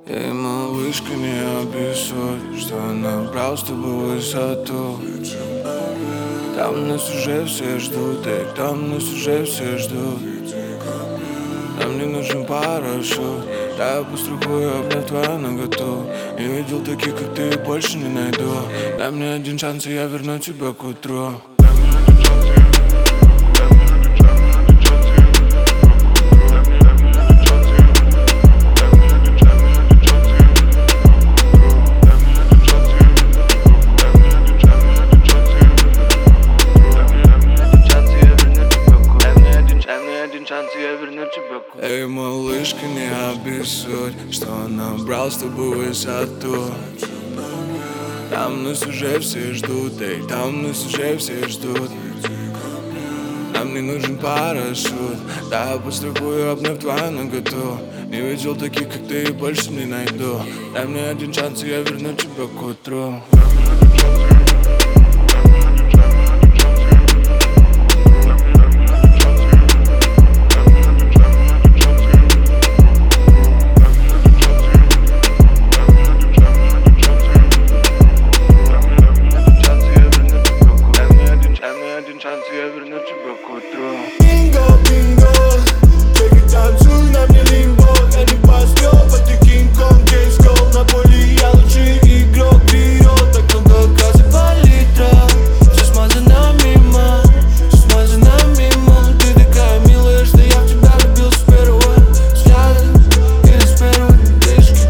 Эй, малышка, не обессудь, что набрал с тобой высоту. Там нас уже все ждут, эй, там нас уже все ждут. Нам не нужен парашют, да я пострахую, обняв твою наготу. Не видел таких, как ты, больше не найду. Дай мне один шанс, и я верну тебя к утру. Эй, малышка, не обессудь, что набрал с тобой высоту. Там нас уже все ждут, эй, там нас уже все ждут. Нам не нужен парашют, да я подстрахую, обняв твою наготу. Не видел таких, как ты, и больше не найду. Дай мне один шанс, и я верну тебя к утру. Bingo, bingo, check it танцуй на мне лимбо. Я не поскёб, а ты Кинг-Конг, Джеймс Гоу. На поле я лучший игрок, вперед. Так много газа палитра, все смазано мимо, все смазано мимо. Ты такая милая, что я в тебя влюбился с первого взгляда или с первой дышки.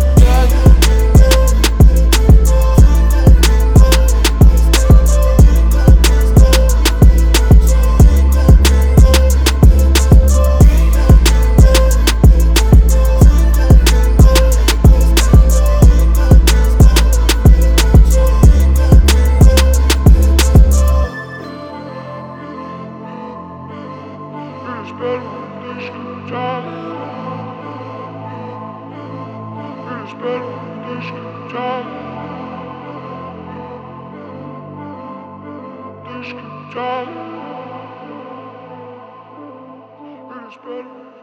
It's better.